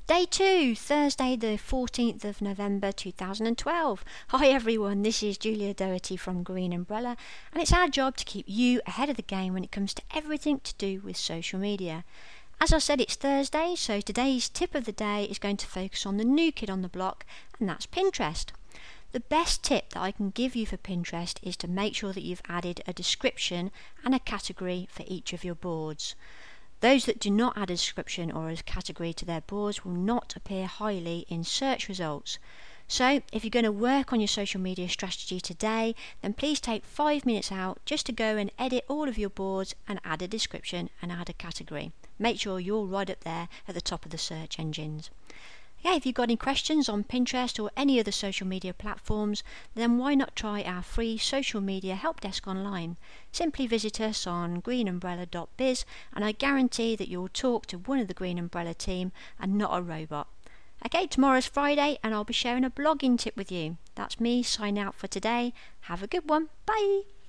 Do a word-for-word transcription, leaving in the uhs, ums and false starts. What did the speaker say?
Day two, Thursday the fourteenth of November two thousand twelve. Hi everyone, this is Julia Doherty from Green Umbrella, and it's our job to keep you ahead of the game when it comes to everything to do with social media. As I said, it's Thursday, so today's tip of the day is going to focus on the new kid on the block, and that's Pinterest. The best tip that I can give you for Pinterest is to make sure that you've added a description and a category for each of your boards. Those that do not add a description or a category to their boards will not appear highly in search results. So if you're going to work on your social media strategy today, then please take five minutes out just to go and edit all of your boards and add a description and add a category. Make sure you're right up there at the top of the search engines. Yeah, if you've got any questions on Pinterest or any other social media platforms, then why not try our free social media help desk online? Simply visit us on green umbrella dot biz and I guarantee that you'll talk to one of the Green Umbrella team and not a robot. Okay, tomorrow's Friday and I'll be sharing a blogging tip with you. That's me signing out for today. Have a good one. Bye.